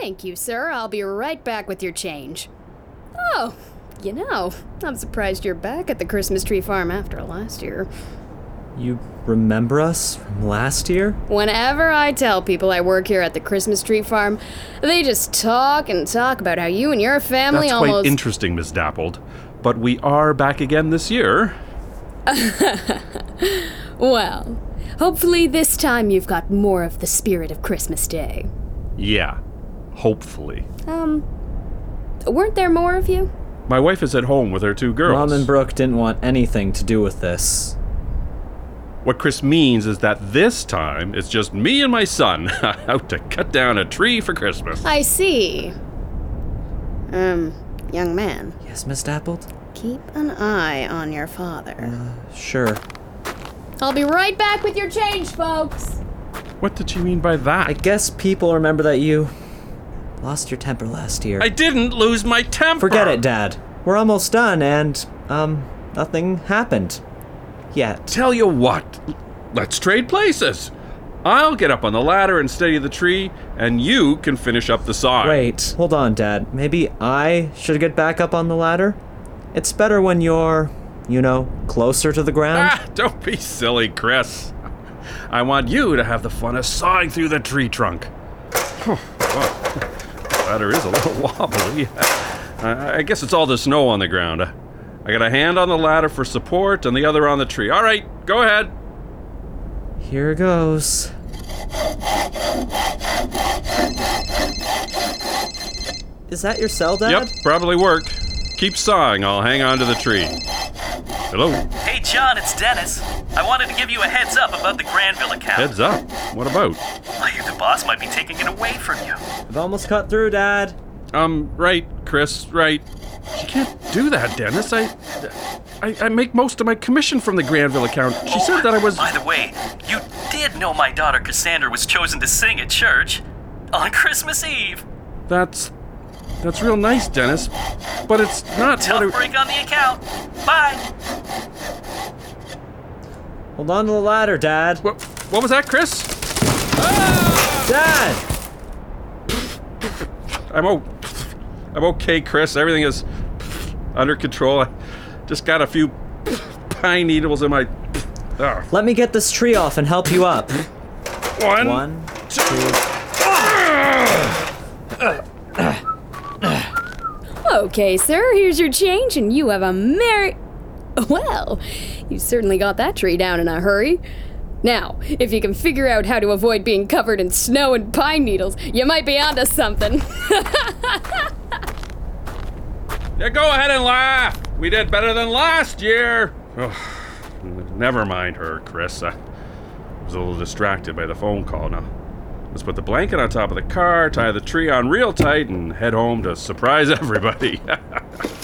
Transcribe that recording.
Thank you, sir. I'll be right back with your change. Oh, I'm surprised you're back at the Christmas tree farm after last year. You remember us from last year? Whenever I tell people I work here at the Christmas tree farm, they just talk and talk about how you and your family That's quite interesting, Miss Dappled. But we are back again this year. Well, hopefully this time you've got more of the spirit of Christmas Day. Yeah, hopefully. Weren't there more of you? My wife is at home with her 2 girls. Mom and Brooke didn't want anything to do with this. What Chris means is that this time it's just me and my son out to cut down a tree for Christmas. I see. Young man. Yes, Miss Dappled? Keep an eye on your father. Sure. I'll be right back with your change, folks. What did she mean by that? I guess people remember that you lost your temper last year. I didn't lose my temper! Forget it, Dad. We're almost done, and, nothing happened. Yet. Tell you what, let's trade places. I'll get up on the ladder and steady the tree, and you can finish up the sawing. Wait, hold on, Dad. Maybe I should get back up on the ladder? It's better when you're, closer to the ground. Don't be silly, Chris. I want you to have the fun of sawing through the tree trunk. The ladder is a little wobbly. I guess it's all the snow on the ground. I got a hand on the ladder for support and the other on the tree. All right, go ahead. Here goes. Is that your cell, Dad? Yep, probably worked. Keep sawing, I'll hang on to the tree. Hello? Hey, John, it's Dennis. I wanted to give you a heads up about the Granville account. Heads up? What about? I hear the boss might be taking it away from you. I've almost cut through, Dad. Right, Chris, right. You can't do that, Dennis. I make most of my commission from the Granville account. She said that I was... By the way, you did know my daughter Cassandra was chosen to sing at church on Christmas Eve. That's real nice, Dennis. But it's not... Tough break on the account. Bye. Hold on to the ladder, Dad. What was that, Chris? Dad! I'm okay, Chris. Everything is under control. I just got a few pine needles in my... Let me get this tree off and help you up. One, two. Okay, sir, here's your change, and you have a merry... Well, you certainly got that tree down in a hurry. Now, if you can figure out how to avoid being covered in snow and pine needles, you might be onto something. Yeah, go ahead and laugh. We did better than last year. Never mind her, Chris. I was a little distracted by the phone call. Now, let's put the blanket on top of the car, tie the tree on real tight, and head home to surprise everybody.